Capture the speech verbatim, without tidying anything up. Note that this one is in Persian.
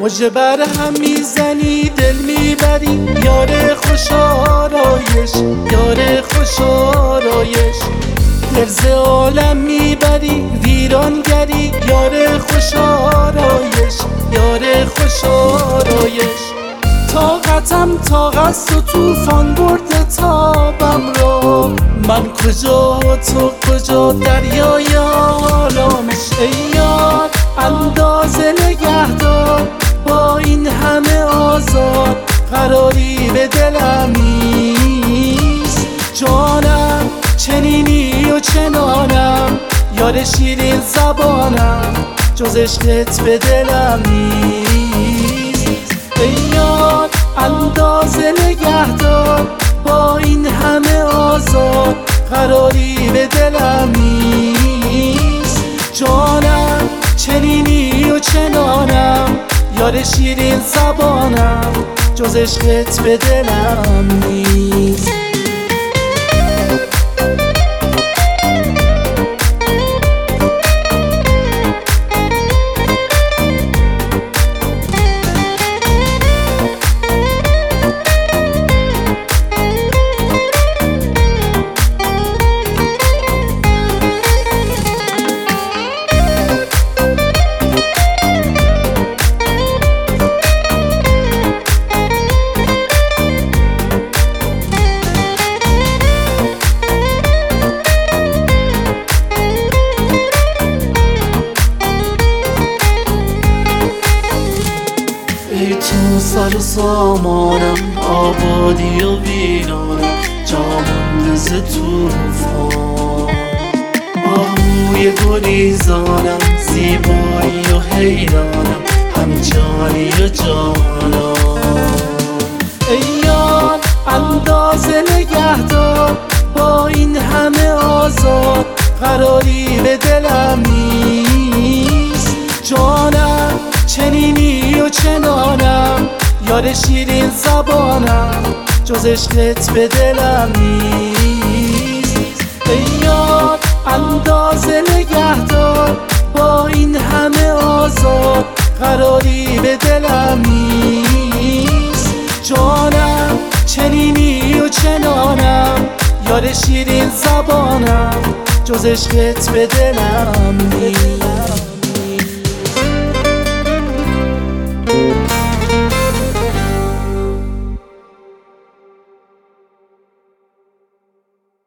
مژه بر هم میزنی دل میبری، یار خوش آرایش، یار خوش آرایش. دل ز عالم میبری ویرانگری، یار خوش آرایش، یار خوش آرایش. طاقتم طاقت و توفان برده تابم را، من کجا تو کجا دریای آرامش. ای یار اندازه نگهدار، با این همه آزار قراری به دلم نیست. جانم چنینی و چنانم، یار شیرین زبانم، جز عشقت به دلم نیست. ای یار اندازه نگهدار، با این همه آزار قراری به دلم نیست. جانم چنینی و چنانم، یار شیرین زبانم، جز عشقت به دلم نیست. ای تو سر و سامانم، آبادی و ویرانم، جامم ز توفان. آهوی گریزانم، زیبایی و حیرانم، هم جانی و جانان. ای یار اندازه نگهدار، با این همه آزار قراری به دلم نیست. جانم چنینی و چنانم، یار شیرین زبانم، جز عشقت به دلم نیست. ای یار اندازه نگهدار، با این همه آزار قراری به دلم نیست. جانم چنینی و چنانم، یار شیرین زبانم، جز عشقت به دلم نیست.